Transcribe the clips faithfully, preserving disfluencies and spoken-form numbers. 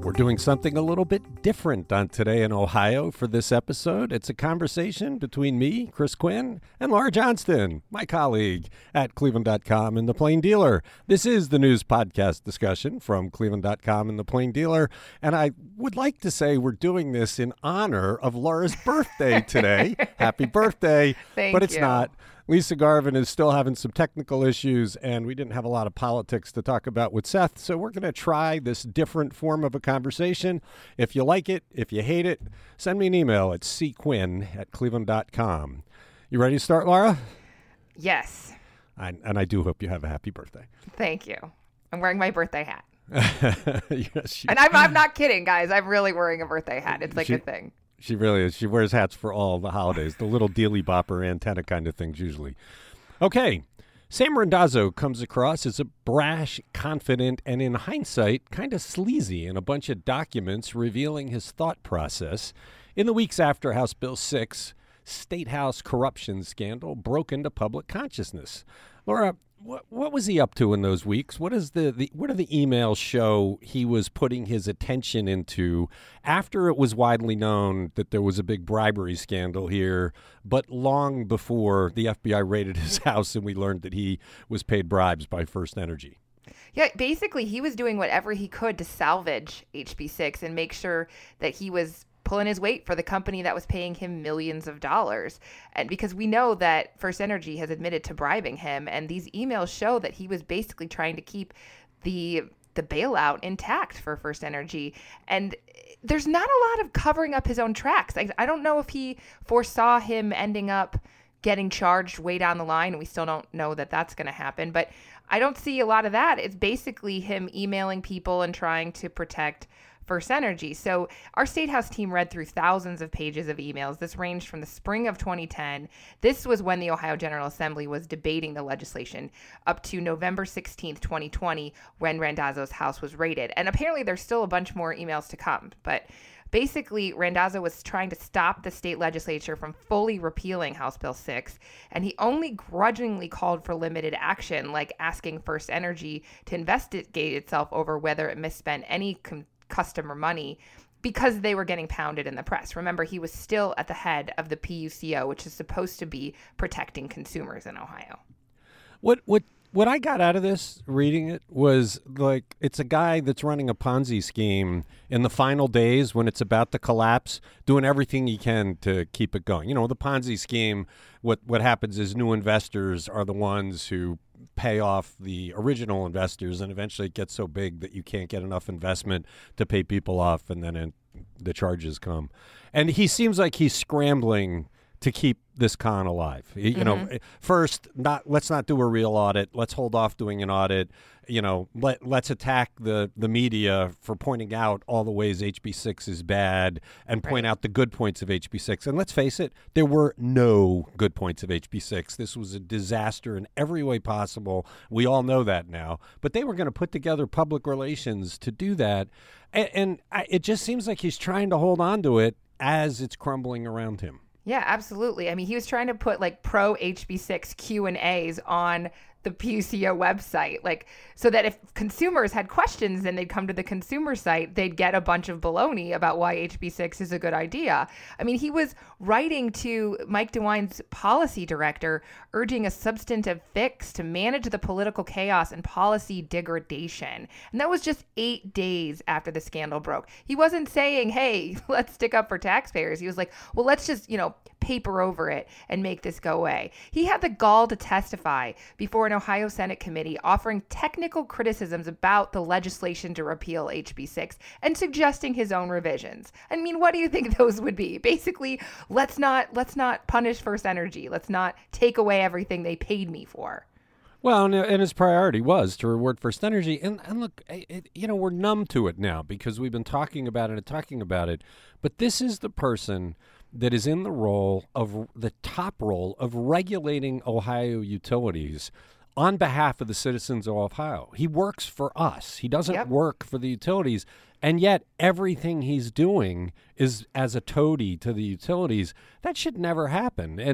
We're doing something a little bit different on Today in Ohio for this episode. It's a conversation between me, Chris Quinn, and Laura Johnston, my colleague at Cleveland dot com and The Plain Dealer. This is the news podcast discussion from Cleveland dot com and The Plain Dealer. And I would like to say we're doing this in honor of Laura's birthday today. Happy birthday. Thank but it's you. not. Lisa Garvin is still having some technical issues, and we didn't have a lot of politics to talk about with Seth, so we're going to try this different form of a conversation. If you like it, if you hate it, send me an email at c quinn at cleveland dot com. You ready to start, Laura? Yes. I, and I do hope you have a happy birthday. Thank you. I'm wearing my birthday hat. Yes, she, And I'm, I'm not kidding, guys. I'm really wearing a birthday hat. It's like She- a thing. She really is. She wears hats for all the holidays, the little dealy bopper antenna kind of things usually. Okay. Sam Randazzo comes across as a brash, confident, and in hindsight, kind of sleazy in a bunch of documents revealing his thought process. In the weeks after House Bill six, State House corruption scandal broke into public consciousness. Laura, what, what was he up to in those weeks? What is the, the what do the emails show he was putting his attention into after it was widely known that there was a big bribery scandal here, but long before the F B I raided his house and we learned that he was paid bribes by First Energy? Yeah, basically, he was doing whatever he could to salvage H B six and make sure that he was pulling his weight for the company that was paying him millions of dollars. And because we know that First Energy has admitted to bribing him, and these emails show that he was basically trying to keep the the bailout intact for First Energy. And there's not a lot of covering up his own tracks. I, I don't know if he foresaw him ending up getting charged way down the line, and we still don't know that that's going to happen. But I don't see a lot of that. It's basically him emailing people and trying to protect First Energy. So our State House team read through thousands of pages of emails. This ranged from the spring of twenty ten. This was when the Ohio General Assembly was debating the legislation, up to November sixteenth, twenty twenty, when Randazzo's house was raided. And apparently there's still a bunch more emails to come. But basically, Randazzo was trying to stop the state legislature from fully repealing House Bill six, and he only grudgingly called for limited action, like asking First Energy to investigate itself over whether it misspent any com- customer money because they were getting pounded in the press. Remember, he was still at the head of the P U C O, which is supposed to be protecting consumers in Ohio. What what what I got out of this reading it was like it's a guy that's running a Ponzi scheme in the final days when it's about to collapse, doing everything he can to keep it going. You know, the Ponzi scheme, what what happens is new investors are the ones who pay off the original investors, and eventually it gets so big that you can't get enough investment to pay people off, and then it, the charges come. And he seems like he's scrambling to keep this con alive. You mm-hmm. know, first, not let's not do a real audit. Let's hold off doing an audit. You know, let let's attack the the media for pointing out all the ways H B six is bad and point right. out the good points of H B six. And let's face it, there were no good points of H B six. This was a disaster in every way possible. We all know that now. But they were going to put together public relations to do that, and, and I, it just seems like he's trying to hold on to it as it's crumbling around him. Yeah, absolutely. I mean, he was trying to put like pro H B six Q and A's on the P U C O website, like so that if consumers had questions and they'd come to the consumer site, they'd get a bunch of baloney about why H B six is a good idea. I mean, he was writing to Mike DeWine's policy director, urging a substantive fix to manage the political chaos and policy degradation. And that was just eight days after the scandal broke. He wasn't saying, hey, let's stick up for taxpayers. He was like, well, let's just, you know, paper over it and make this go away. He had the gall to testify before an Ohio Senate committee offering technical criticisms about the legislation to repeal H B six and suggesting his own revisions. I mean, what do you think those would be? Basically, let's not let's not punish First Energy. Let's not take away everything they paid me for. Well, and, and his priority was to reward First Energy. And, and look, it, you know, we're numb to it now because we've been talking about it and talking about it. But this is the person that is in the role of the top role of regulating Ohio utilities on behalf of the citizens of Ohio. He works for us. He doesn't yep. work for the utilities. And yet everything he's doing is as a toady to the utilities. That should never happen. And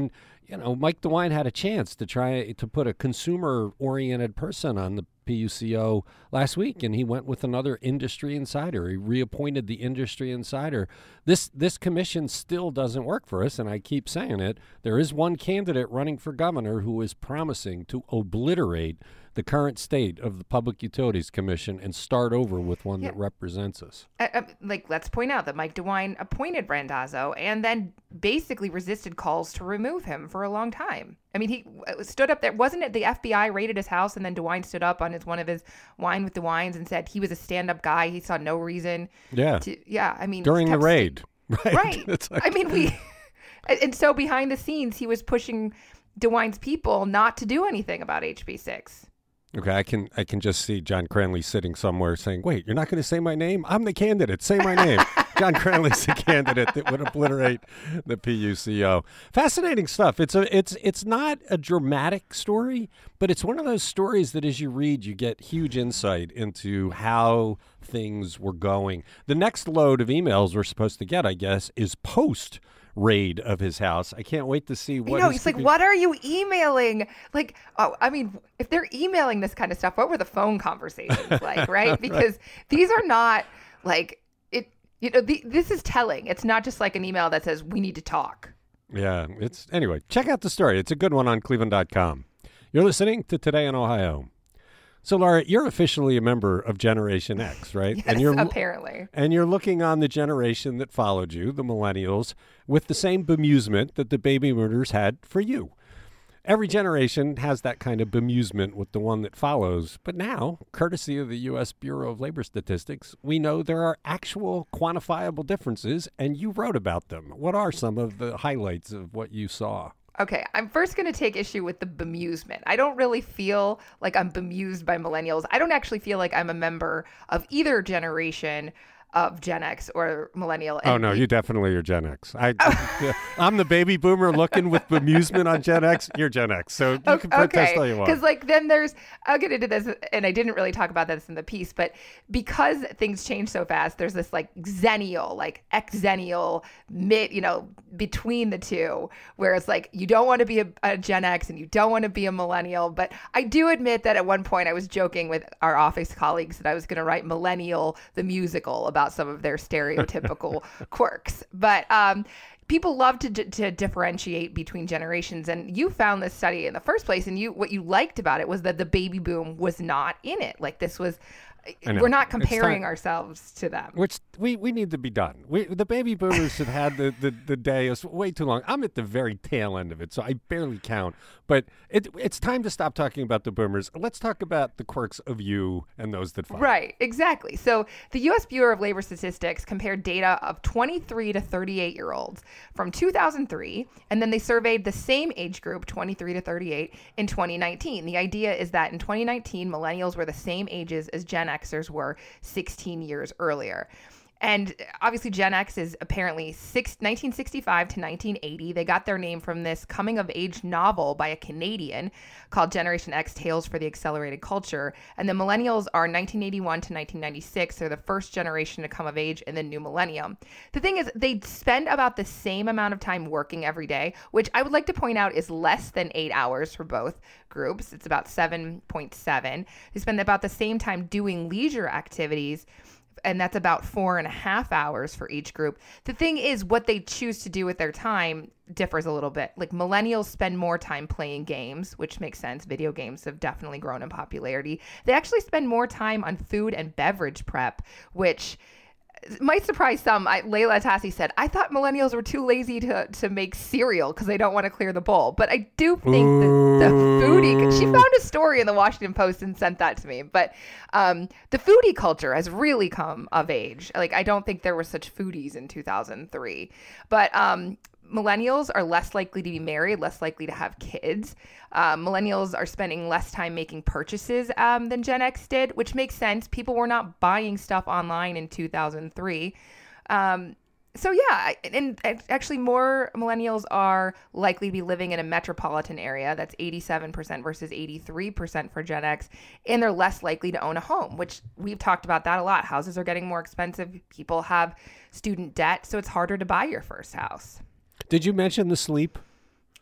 you know, Mike DeWine had a chance to try to put a consumer-oriented person on the P U C O last week, and he went with another industry insider. He reappointed the industry insider. This this commission still doesn't work for us, and I keep saying it. There is one candidate running for governor who is promising to obliterate the current state of the Public Utilities Commission and start over with one yeah. that represents us. Uh, uh, like, let's point out that Mike DeWine appointed Randazzo and then basically resisted calls to remove him for a long time. I mean, he stood up there. Wasn't it the F B I raided his house, and then DeWine stood up on his one of his Wine with DeWines and said he was a stand-up guy. He saw no reason. Yeah. To, yeah. I mean, during the raid. Right. Right. Like... I mean, we, and so behind the scenes, he was pushing DeWine's people not to do anything about H B six. Okay, I can I can just see John Cranley sitting somewhere saying, wait, you're not going to say my name? I'm the candidate. Say my name. John Cranley's the candidate that would obliterate the P U C O. Fascinating stuff. It's a it's it's not a dramatic story, but it's one of those stories that as you read, you get huge insight into how things were going. The next load of emails we're supposed to get, I guess, is post raid of his house. I can't wait to see what. You know, he's like, what are you emailing? Like, oh, I mean, if they're emailing this kind of stuff, what were the phone conversations like, right? Because right. these are not like it. You know, the, this is telling. It's not just like an email that says we need to talk. Yeah, it's anyway. Check out the story. It's a good one on Cleveland dot com. You're listening to Today in Ohio. So, Laura, you're officially a member of Generation X, right? Yes, and you're, apparently. And you're looking on the generation that followed you, the millennials, with the same bemusement that the baby boomers had for you. Every generation has that kind of bemusement with the one that follows. But now, courtesy of the U S Bureau of Labor Statistics, we know there are actual quantifiable differences, and you wrote about them. What are some of the highlights of what you saw? Okay, I'm first going to take issue with the bemusement. I don't really feel like I'm bemused by millennials. I don't actually feel like I'm a member of either generation of Gen X or millennial. Oh, no, you definitely are Gen X. I, yeah, I'm the baby boomer looking with bemusement on Gen X. You're Gen X, so you can protest okay. all you want. Because like then there's, I'll get into this, and I didn't really talk about this in the piece, but because things change so fast, there's this like zennial, like X-zennial mid, you know, between the two, where it's like you don't want to be a, a Gen X and you don't want to be a millennial. But I do admit that at one point I was joking with our office colleagues that I was going to write Millennial the Musical about some of their stereotypical quirks. But um, people love to, d- to differentiate between generations. And you found this study in the first place. And you what you liked about it was that the baby boom was not in it. Like this was, we're not comparing ourselves to them. Which we, we need to be done. We, the baby boomers have had the, the, the day is way too long. I'm at the very tail end of it, so I barely count. But it, it's time to stop talking about the boomers. Let's talk about the quirks of you and those that follow. Right, exactly. So the U S Bureau of Labor Statistics compared data of twenty-three to thirty-eight year olds from two thousand three, and then they surveyed the same age group, twenty-three to thirty-eight, in twenty nineteen. The idea is that in twenty nineteen, millennials were the same ages as Gen Xers were sixteen years earlier. And obviously Gen X is apparently six, nineteen sixty-five to nineteen eighty. They got their name from this coming-of-age novel by a Canadian called Generation X, Tales for the Accelerated Culture. And the millennials are nineteen eighty-one to nineteen ninety-six. They're the first generation to come of age in the new millennium. The thing is, they spend about the same amount of time working every day, which I would like to point out is less than eight hours for both groups. It's about seven point seven. They spend about the same time doing leisure activities, and that's about four and a half hours for each group. The thing is, what they choose to do with their time differs a little bit. Like millennials spend more time playing games, which makes sense. Video games have definitely grown in popularity. They actually spend more time on food and beverage prep, which might surprise some. I, Layla Tassi said, I thought millennials were too lazy to, to make cereal because they don't want to clear the bowl. But I do think that the foodie, she found a story in the Washington Post and sent that to me. But um, the foodie culture has really come of age. Like, I don't think there were such foodies in two thousand three. But um, millennials are less likely to be married, less likely to have kids. Uh, millennials are spending less time making purchases um, than Gen X did, which makes sense. People were not buying stuff online in two thousand three. Um, so yeah, and actually more millennials are likely to be living in a metropolitan area. That's eighty-seven percent versus eighty-three percent for Gen X. And they're less likely to own a home, which we've talked about that a lot. Houses are getting more expensive. People have student debt, so it's harder to buy your first house. Did you mention the sleep?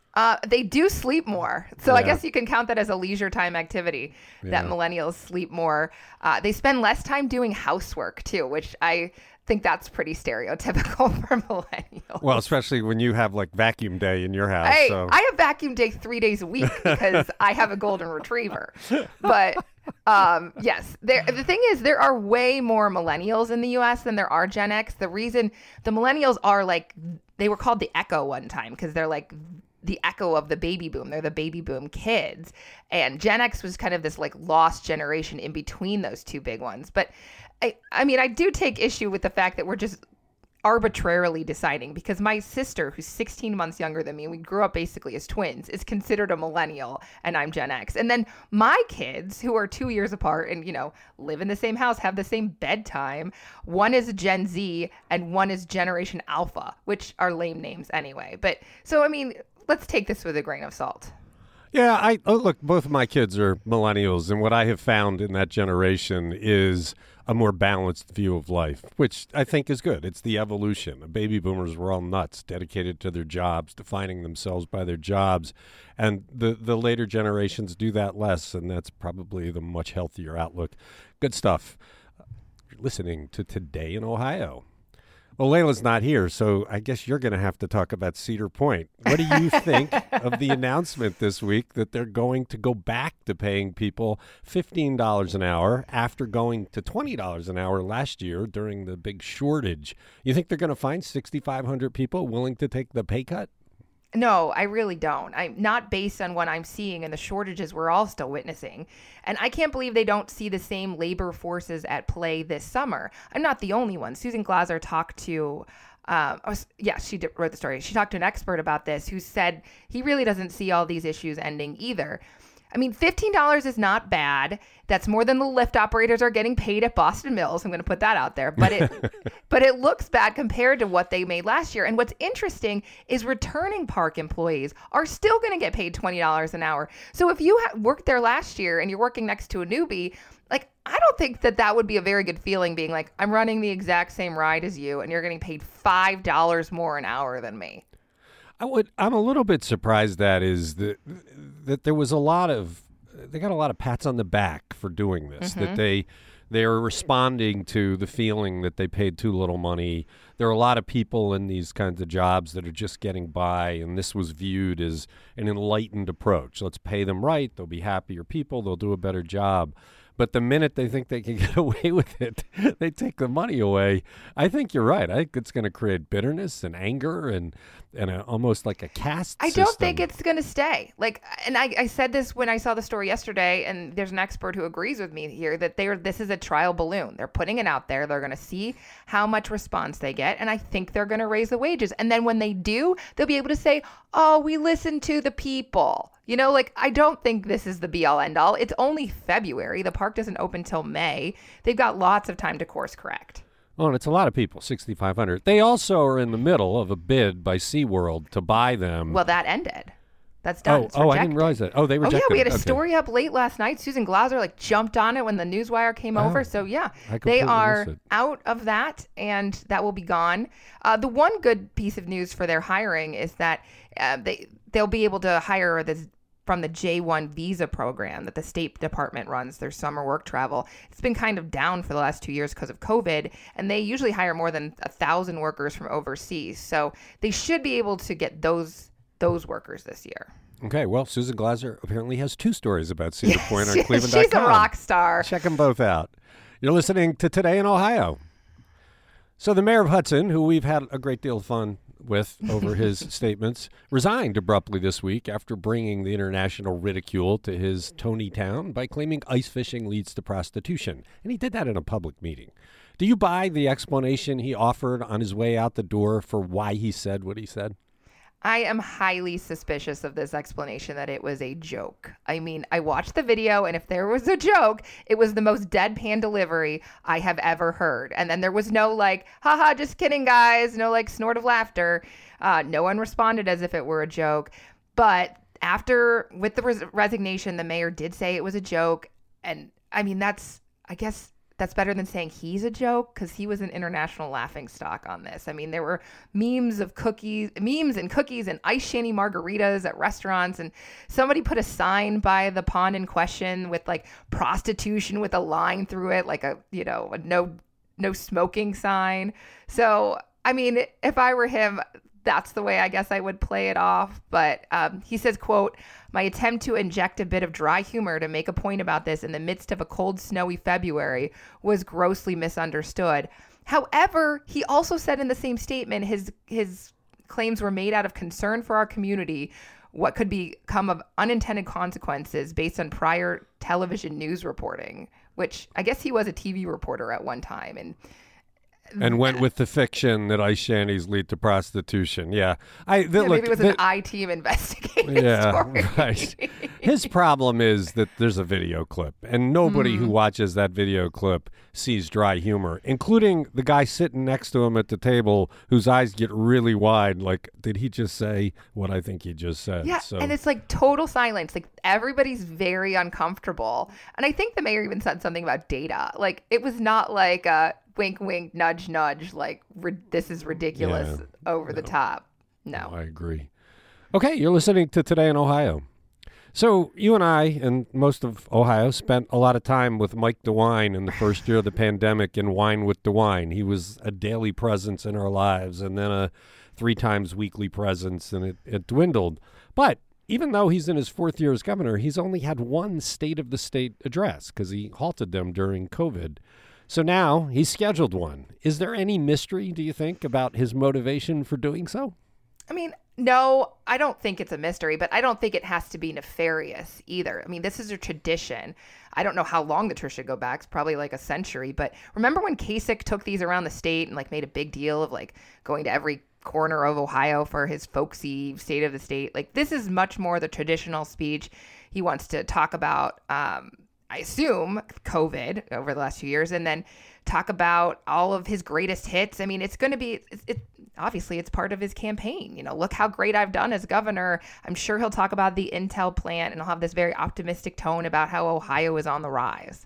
Uh, they do sleep more. So Yeah. I guess you can count that as a leisure time activity, that Yeah. millennials sleep more. Uh, they spend less time doing housework, too, which I think that's pretty stereotypical for millennials. Well, especially when you have like vacuum day in your house. Hey, so. I have vacuum day three days a week because I have a golden retriever. But um, yes, there, the thing is, there are way more millennials in the U S than there are Gen X. The reason the millennials are like, they were called the Echo one time because they're like the echo of the baby boom. They're the baby boom kids. And Gen X was kind of this like lost generation in between those two big ones. But I, I mean, I do take issue with the fact that we're just arbitrarily deciding, because my sister, who's sixteen months younger than me, we grew up basically as twins, is considered a millennial, and I'm Gen X. And then my kids, who are two years apart and, you know, live in the same house, have the same bedtime, one is Gen Z and one is Generation Alpha, which are lame names anyway. But so, I mean, let's take this with a grain of salt. Yeah, I oh, look, both of my kids are millennials, and what I have found in that generation is a more balanced view of life, which I think is good. It's the evolution. The baby boomers were all nuts, dedicated to their jobs, defining themselves by their jobs, and the, the later generations do that less, and that's probably the much healthier outlook. Good stuff. You're listening to Today in Ohio. Well, Layla's not here, so I guess you're going to have to talk about Cedar Point. What do you think of the announcement this week that they're going to go back to paying people fifteen dollars an hour after going to twenty dollars an hour last year during the big shortage? You think they're going to find sixty-five hundred people willing to take the pay cut? No, I really don't. I'm not based on what I'm seeing and the shortages we're all still witnessing. And I can't believe they don't see the same labor forces at play this summer. I'm not the only one. Susan Glaser talked to, um, oh, yeah, she did, wrote the story. She talked to an expert about this who said he really doesn't see all these issues ending either. I mean, fifteen dollars is not bad. That's more than the lift operators are getting paid at Boston Mills. I'm going to put that out there. But it but it looks bad compared to what they made last year. And what's interesting is returning park employees are still going to get paid twenty dollars an hour. So if you ha- worked there last year and you're working next to a newbie, like, I don't think that that would be a very good feeling, being like, I'm running the exact same ride as you and you're getting paid five dollars more an hour than me. I would. I'm a little bit surprised that is that that there was a lot of they got a lot of pats on the back for doing this. Mm-hmm. That they they are responding to the feeling that they paid too little money. There are a lot of people in these kinds of jobs that are just getting by, and this was viewed as an enlightened approach. Let's pay them right. They'll be happier people. They'll do a better job. But the minute they think they can get away with it, they take the money away. I think you're right. I think it's going to create bitterness and anger and and a, almost like a caste I system. don't think it's going to stay. Like, and I, I said this when I saw the story yesterday, and there's an expert who agrees with me here that they are, this is a trial balloon. They're putting it out there. They're going to see how much response they get, and I think they're going to raise the wages. And then when they do, they'll be able to say, oh, we listened to the people. You know, like, I don't think this is the be-all, end-all. It's only February. The park doesn't open till May. They've got lots of time to course correct. Oh, and it's a lot of people, sixty-five hundred. They also are in the middle of a bid by SeaWorld to buy them. Well, that ended. That's done. oh, It's oh I didn't rejected. realize that. Oh, they Oh, rejected yeah, we had a it. Okay. story up late last night. Susan Glaser, like, jumped on it when the Newswire came Oh, over. So, yeah, I they completely are missed it. out of that, and that will be gone. Uh, the one good piece of news for their hiring is that uh, they, they'll be able to hire this from the J one visa program that the State Department runs, their summer work travel. It's been kind of down for the last two years because of COVID, and they usually hire more than a thousand workers from overseas. So they should be able to get those those workers this year. Okay, well, Susan Glaser apparently has two stories about Cedar Point on She- Cleveland dot com. She's a rock star. Check them both out. You're listening to Today in Ohio. So the mayor of Hudson, who we've had a great deal of fun with over his statements, resigned abruptly this week after bringing the international ridicule to his Tony town by claiming ice fishing leads to prostitution. And he did that in a public meeting. Do you buy the explanation he offered on his way out the door for why he said what he said? I am highly suspicious of this explanation that it was a joke. I mean, I watched the video, and if there was a joke, it was the most deadpan delivery I have ever heard. And then there was no like, haha, just kidding, guys. No like snort of laughter. Uh, no one responded as if it were a joke. But after, with the res- resignation, the mayor did say it was a joke. And I mean, that's, I guess, that's better than saying he's a joke, because he was an international laughing stock on this. I mean, there were memes of cookies, memes and cookies and ice shanty margaritas at restaurants. And somebody put a sign by the pond in question with like prostitution with a line through it, like a, you know, a no, no smoking sign. So, I mean, if I were him, that's the way I guess I would play it off. But um, he says, quote, "My attempt to inject a bit of dry humor to make a point about this in the midst of a cold, snowy February was grossly misunderstood." However, he also said in the same statement his his claims were made out of concern for our community, what could become of unintended consequences based on prior television news reporting, which I guess he was a T V reporter at one time. And And went with the fiction that ice shanties lead to prostitution. Yeah, I the, yeah, look, maybe it was the, an I-team investigating yeah, story. Right. His problem is that there's a video clip, and nobody mm. who watches that video clip sees dry humor, including the guy sitting next to him at the table, whose eyes get really wide. Like, did he just say what I think he just said? Yeah, so. And it's like total silence. Like everybody's very uncomfortable, and I think the mayor even said something about data. Like it was not like a wink, wink, nudge, nudge, like ri- this is ridiculous, yeah, over no. the top. No. no. I agree. Okay, you're listening to Today in Ohio. So you and I and most of Ohio spent a lot of time with Mike DeWine in the first year of the pandemic in Wine with DeWine. He was a daily presence in our lives and then a three times weekly presence, and it, it dwindled. But even though he's in his fourth year as governor, he's only had one State of the State address because he halted them during COVID. So now he's scheduled one. Is there any mystery, do you think, about his motivation for doing so? I mean, no, I don't think it's a mystery, but I don't think it has to be nefarious either. I mean, this is a tradition. I don't know how long the tradition go back. It's probably like a century. But remember when Kasich took these around the state and like made a big deal of like going to every corner of Ohio for his folksy State of the State? Like this is much more the traditional speech. He wants to talk about, um, I assume, COVID over the last few years, and then talk about all of his greatest hits. I mean, it's going to be, it, it, obviously, it's part of his campaign. You know, look how great I've done as governor. I'm sure he'll talk about the Intel plant, and he'll have this very optimistic tone about how Ohio is on the rise.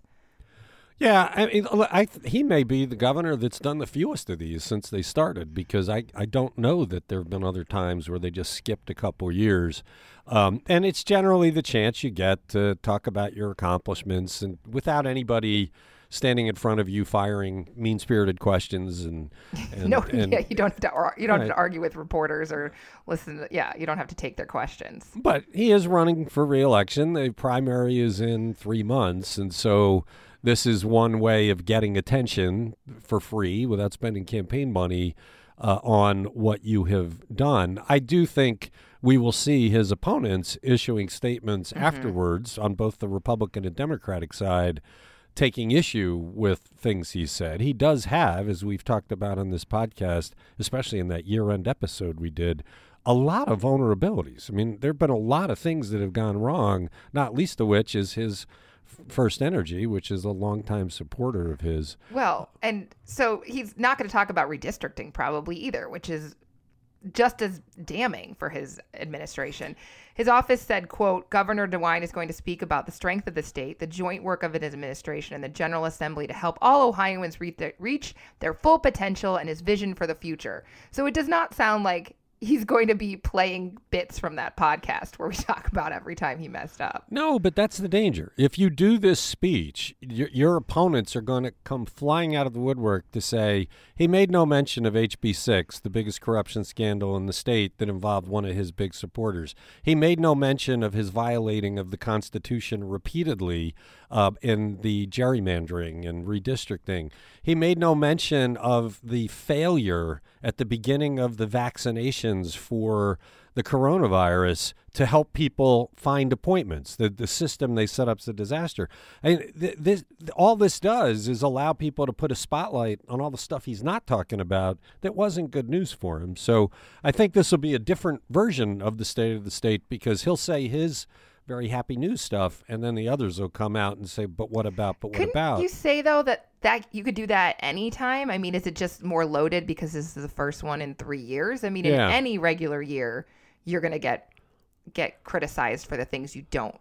Yeah, I mean, I, he may be the governor that's done the fewest of these since they started, because I, I don't know that there have been other times where they just skipped a couple years. Um, and it's generally the chance you get to talk about your accomplishments and without anybody standing in front of you firing mean-spirited questions. And, and no, and, yeah, you don't have to ar- you don't right. have to argue with reporters or listen to, yeah, you don't have to take their questions. But he is running for re-election. The primary is in three months, and so this is one way of getting attention for free without spending campaign money uh, on what you have done. I do think we will see his opponents issuing statements mm-hmm. afterwards on both the Republican and Democratic side taking issue with things he said. He does have, as we've talked about on this podcast, especially in that year-end episode we did, a lot of vulnerabilities. I mean, there have been a lot of things that have gone wrong, not least of which is his First Energy, which is a longtime supporter of his. Well, and so he's not going to talk about redistricting probably either, which is just as damning for his administration. His office said, quote, "Governor DeWine is going to speak about the strength of the state, the joint work of his administration, and the General Assembly to help all Ohioans reach their, reach their full potential and his vision for the future." So it does not sound like he's going to be playing bits from that podcast where we talk about every time he messed up. No, but that's the danger. If you do this speech, your, your opponents are going to come flying out of the woodwork to say, he made no mention of H B six, the biggest corruption scandal in the state that involved one of his big supporters. He made no mention of his violating of the Constitution repeatedly uh, in the gerrymandering and redistricting. He made no mention of the failure at the beginning of the vaccinations for the coronavirus to help people find appointments. The the system they set up is a disaster. I mean, th- this all this does is allow people to put a spotlight on all the stuff he's not talking about that wasn't good news for him. So I think this will be a different version of the State of the State, because he'll say his very happy news stuff, and then the others will come out and say, but what about, but what Couldn't about? you say, though, that, that you could do that anytime? I mean, is it just more loaded because this is the first one in three years? I mean, Yeah. in any regular year, you're going to get get criticized for the things you don't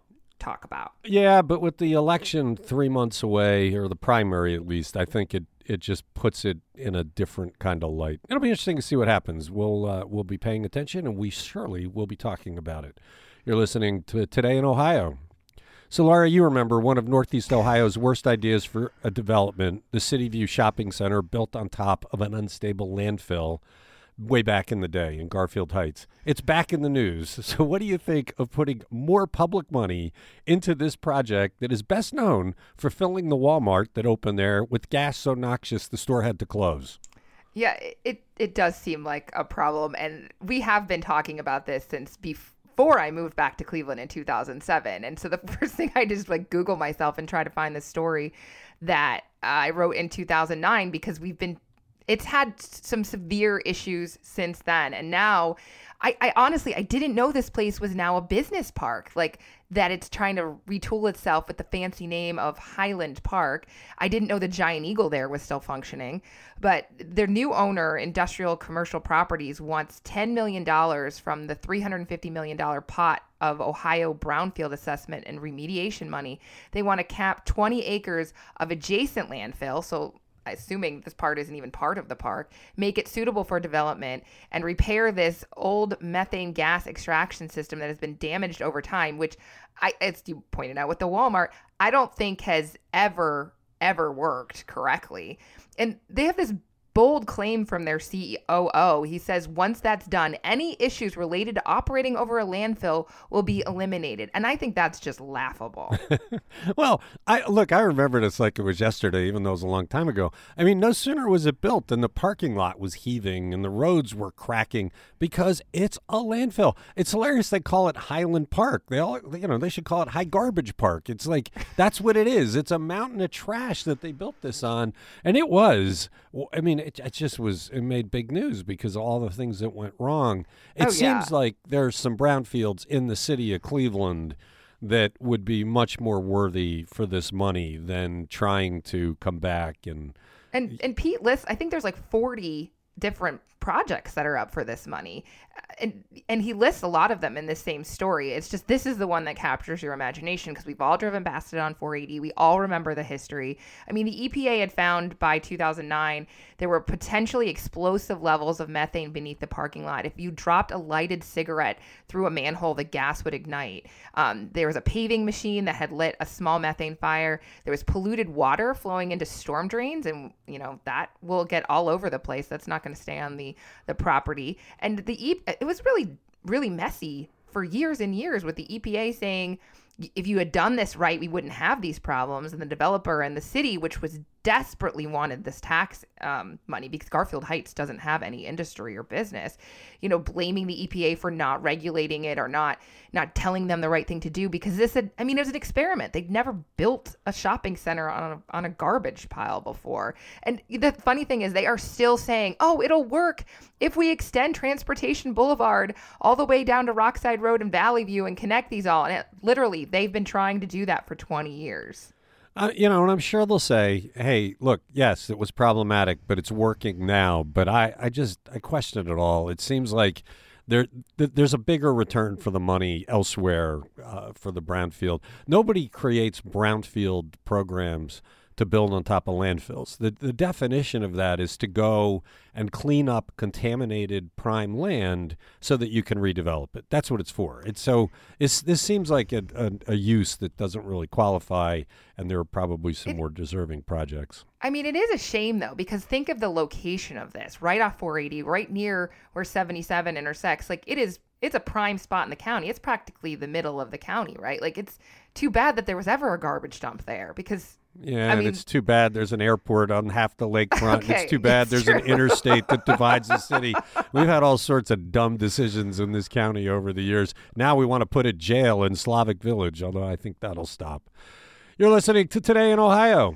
talk about. Yeah, but with the election three months away, or the primary at least, I think it, it just puts it in a different kind of light. It'll be interesting to see what happens. We'll uh, we'll be paying attention, and we surely will be talking about it. You're listening to Today in Ohio. So, Laura, you remember one of Northeast Ohio's worst ideas for a development, the City View Shopping Center built on top of an unstable landfill way back in the day in Garfield Heights. It's back in the news. So what do you think of putting more public money into this project that is best known for filling the Walmart that opened there with gas so noxious the store had to close? Yeah, it, it does seem like a problem. And we have been talking about this since before. Before I moved back to Cleveland in two thousand seven. And so the first thing I did is like Google myself and try to find the story that I wrote in two thousand nine, because we've been, it's had some severe issues since then. And now I, I honestly, I didn't know this place was now a business park, like that it's trying to retool itself with the fancy name of Highland Park. I didn't know the Giant Eagle there was still functioning, but their new owner, Industrial Commercial Properties, wants ten million dollars from the three hundred fifty million dollars pot of Ohio brownfield assessment and remediation money. They want to cap twenty acres of adjacent landfill, so assuming this part isn't even part of the park, make it suitable for development and repair this old methane gas extraction system that has been damaged over time, which, I, as you pointed out with the Walmart, I don't think has ever, ever worked correctly. And they have this bold claim from their C O O. He says once that's done, any issues related to operating over a landfill will be eliminated. And I think that's just laughable. Well, I look, I remember this like it was yesterday, even though it was a long time ago. I mean, no sooner was it built than the parking lot was heaving and the roads were cracking because it's a landfill. It's hilarious they call it Highland Park. They all, you know, they should call it High Garbage Park. It's like, that's what it is. It's a mountain of trash that they built this on. And it was, I mean, It, it just was, it made big news because of all the things that went wrong. It oh, seems yeah. like there's some brownfields in the city of Cleveland that would be much more worthy for this money than trying to come back. And and, and Pete lists, I think there's like forty different projects that are up for this money. And and he lists a lot of them in this same story. It's just, this is the one that captures your imagination because we've all driven past it on four eighty. We all remember the history. I mean, the E P A had found by two thousand nine there were potentially explosive levels of methane beneath the parking lot. If you dropped a lighted cigarette through a manhole, the gas would ignite. Um, there was a paving machine that had lit a small methane fire. There was polluted water flowing into storm drains, and you know that will get all over the place. That's not going to stay on the the property. And the e- it was really really messy for years and years, with the E P A saying if you had done this right, we wouldn't have these problems. And the developer and the city, which was desperately wanted this tax um, money because Garfield Heights doesn't have any industry or business, you know, blaming the E P A for not regulating it or not not telling them the right thing to do, because this had, I mean, it was an experiment. They'd never built a shopping center on a, on a garbage pile before. And the funny thing is they are still saying, oh, it'll work if we extend Transportation Boulevard all the way down to Rockside Road and Valley View and connect these all. And it, literally, they've been trying to do that for twenty years. Uh, you know, and I'm sure they'll say, hey, look, yes, it was problematic, but it's working now. But I, I just, I question it all. It seems like there, th- there's a bigger return for the money elsewhere uh, for the brownfield. Nobody creates brownfield programs to build on top of landfills. The the definition of that is to go and clean up contaminated prime land so that you can redevelop it. That's what it's for. It's so it's this seems like a, a, a use that doesn't really qualify, and there are probably some it, more deserving projects. I mean, it is a shame, though, because think of the location of this, right off four eighty, right near where seventy-seven intersects. Like, it is, it's a prime spot in the county. It's practically the middle of the county, right? Like, it's too bad that there was ever a garbage dump there, because Yeah, I and mean, it's too bad there's an airport on half the lakefront. Okay, it's too bad it's there's true. an interstate that divides the city. We've had all sorts of dumb decisions in this county over the years. Now we want to put a jail in Slavic Village, although I think that'll stop. You're listening to Today in Ohio.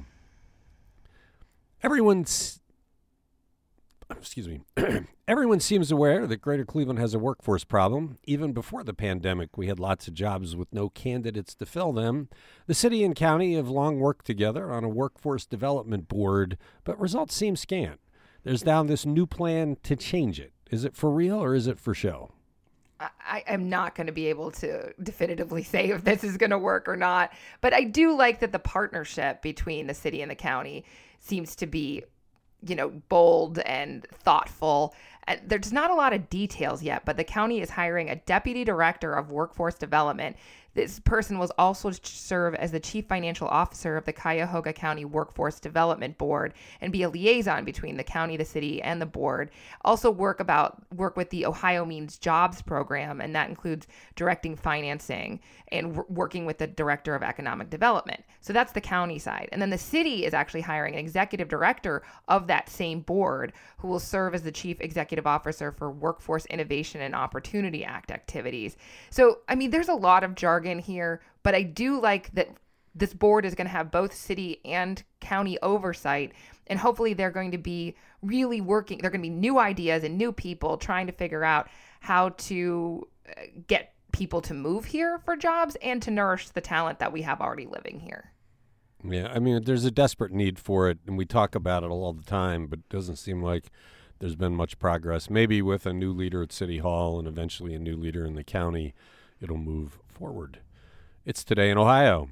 Everyone's... Excuse me. Everyone seems aware that Greater Cleveland has a workforce problem. Even before the pandemic, we had lots of jobs with no candidates to fill them. The city and county have long worked together on a workforce development board, but results seem scant. There's now this new plan to change it. Is it for real or is it for show? I am not going to be able to definitively say if this is going to work or not. But I do like that the partnership between the city and the county seems to be, you know, bold and thoughtful. And there's not a lot of details yet, but the county is hiring a deputy director of workforce development. This person will also serve as the chief financial officer of the Cuyahoga County Workforce Development Board and be a liaison between the county, the city, and the board. Also work about work with the Ohio Means Jobs program, and that includes directing financing and w- working with the director of economic development. So that's the county side. And then the city is actually hiring an executive director of that same board who will serve as the chief executive officer for Workforce Innovation and Opportunity Act activities. So, I mean, there's a lot of jargon here, but I do like that this board is going to have both city and county oversight, and hopefully they're going to be really working. They're going to be new ideas and new people trying to figure out how to get people to move here for jobs and to nourish the talent that we have already living here. Yeah, I mean, there's a desperate need for it, and we talk about it all the time, but it doesn't seem like there's been much progress. Maybe with a new leader at City Hall and eventually a new leader in the county, it'll move forward. It's Today in Ohio.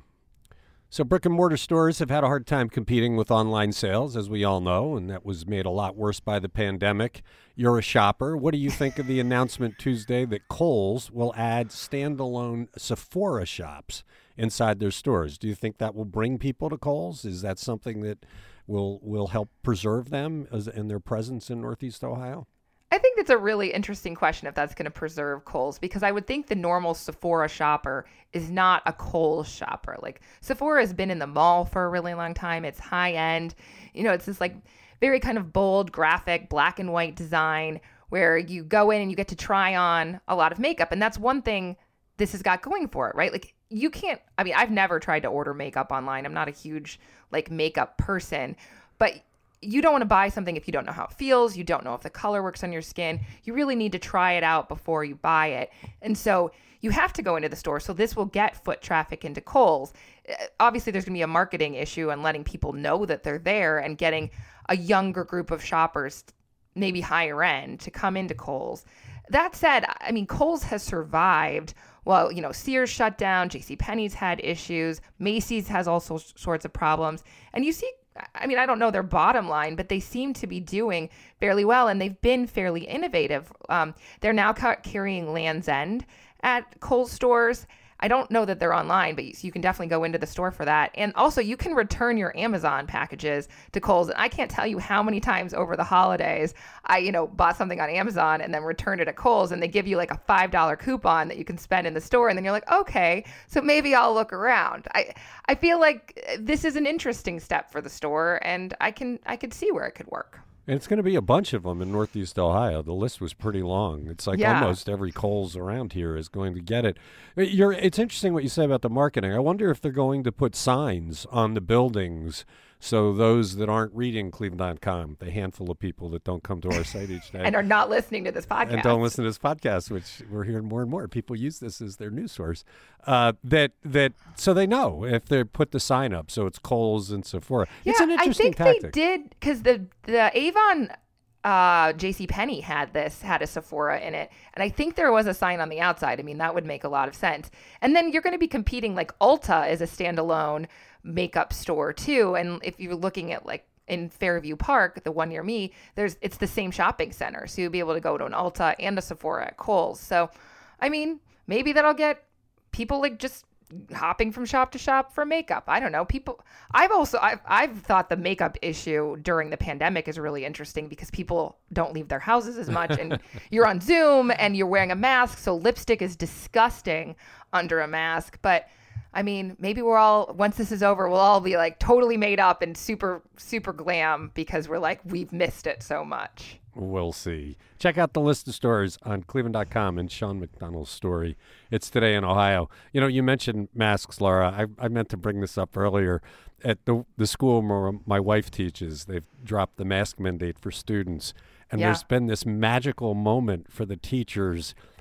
So brick and mortar stores have had a hard time competing with online sales, as we all know, and that was made a lot worse by the pandemic. You're a shopper. What do you think of the announcement Tuesday that Kohl's will add standalone Sephora shops inside their stores? Do you think that will bring people to Kohl's? Is that something that will will help preserve them as in their presence in Northeast Ohio? I think that's a really interesting question if that's going to preserve Kohl's, because I would think the normal Sephora shopper is not a Kohl's shopper. Like Sephora has been in the mall for a really long time. It's high end. You know, it's this like very kind of bold, graphic, black and white design where you go in and you get to try on a lot of makeup. And that's one thing this has got going for it, right? Like you can't, I mean, I've never tried to order makeup online. I'm not a huge like makeup person, but you don't want to buy something if you don't know how it feels. You don't know if the color works on your skin. You really need to try it out before you buy it. And so you have to go into the store. So this will get foot traffic into Kohl's. Obviously, there's going to be a marketing issue and letting people know that they're there and getting a younger group of shoppers, maybe higher end, to come into Kohl's. That said, I mean, Kohl's has survived. Well, you know, Sears shut down. JCPenney's had issues. Macy's has all so- sorts of problems. And you see, I mean, I don't know their bottom line, but they seem to be doing fairly well, and they've been fairly innovative. Um, they're now ca- carrying Land's End at Kohl's stores. I don't know that they're online, but you, you can definitely go into the store for that. And also, you can return your Amazon packages to Kohl's. And I can't tell you how many times over the holidays I, you know, bought something on Amazon and then returned it at Kohl's, and they give you like a five dollar coupon that you can spend in the store. And then you're like, okay, so maybe I'll look around. I I feel like this is an interesting step for the store, and I can I could see where it could work. And it's going to be a bunch of them in Northeast Ohio. The list was pretty long. It's like Yeah. almost every Kohl's around here is going to get it. You're, it's interesting what you said about the marketing. I wonder if they're going to put signs on the buildings so those that aren't reading Cleveland dot com, the handful of people that don't come to our site each day. And are not listening to this podcast. And don't listen to this podcast, which we're hearing more and more. People use this as their news source. Uh, that that so they know if they put the sign up, so it's Kohl's and Sephora. Yeah, it's an interesting I think tactic. they did, because the the Avon uh, JCPenney had this, had a Sephora in it. And I think there was a sign on the outside. I mean, that would make a lot of sense. And then you're going to be competing, like Ulta is a standalone makeup store too. And if you're looking at like in Fairview Park, the one near me, there's it's the same shopping center. So you'll be able to go to an Ulta and a Sephora at Kohl's. So, I mean, maybe that'll get people like just hopping from shop to shop for makeup. I don't know. People, I've also, I've, I've thought the makeup issue during the pandemic is really interesting because people don't leave their houses as much and you're on Zoom and you're wearing a mask. So lipstick is disgusting under a mask. But I mean, maybe we're all, once this is over, we'll all be like totally made up and super, super glam because we're like, we've missed it so much. We'll see. Check out the list of stores on Cleveland dot com and Sean McDonald's story. It's Today in Ohio. You know, you mentioned masks, Laura. I, I meant to bring this up earlier. At the the school where my wife teaches, they've dropped the mask mandate for students. And Yeah. there's been this magical moment for the teachers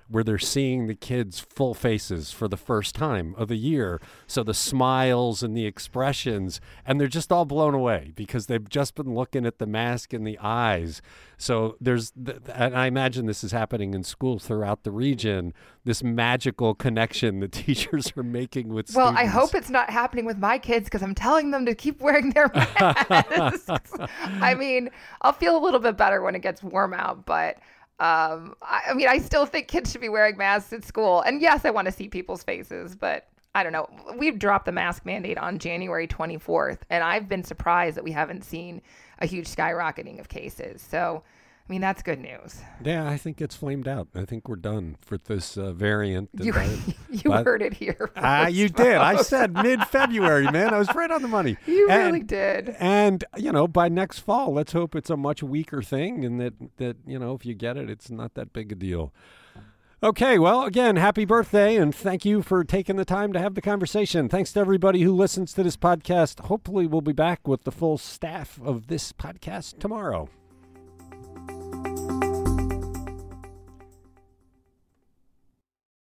where they're seeing the kids' full faces for the first time of the year. So the smiles and the expressions, and they're just all blown away because they've just been looking at the mask and the eyes. So there's, th- and I imagine this is happening in schools throughout the region, this magical connection that teachers are making with well, students. I hope it's not happening with my kids because I'm telling them to keep wearing their masks. I mean, I'll feel a little bit better when it gets warm out, but um, I, I mean, I still think kids should be wearing masks at school. And yes, I want to see people's faces, but I don't know. We've dropped the mask mandate on January twenty-fourth, and I've been surprised that we haven't seen a huge skyrocketing of cases. So, I mean, that's good news. Yeah, I think it's flamed out. I think we're done for this uh, variant. You, by, you by, heard it here. Ah, uh, you did. I said mid-February, man. I was right on the money. You and, really did. And, you know, by next fall, let's hope it's a much weaker thing and that, that, you know, if you get it, it's not that big a deal. Okay, well, again, happy birthday, and thank you for taking the time to have the conversation. Thanks to everybody who listens to this podcast. Hopefully we'll be back with the full staff of this podcast tomorrow.